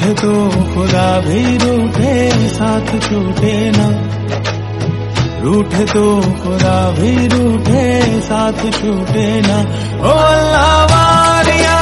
तो खुदा भी रूठे साथ छूटे ना, रूठे तो खुदा भी रूठे साथ छूटे ना। ओ अल्लाह वारिया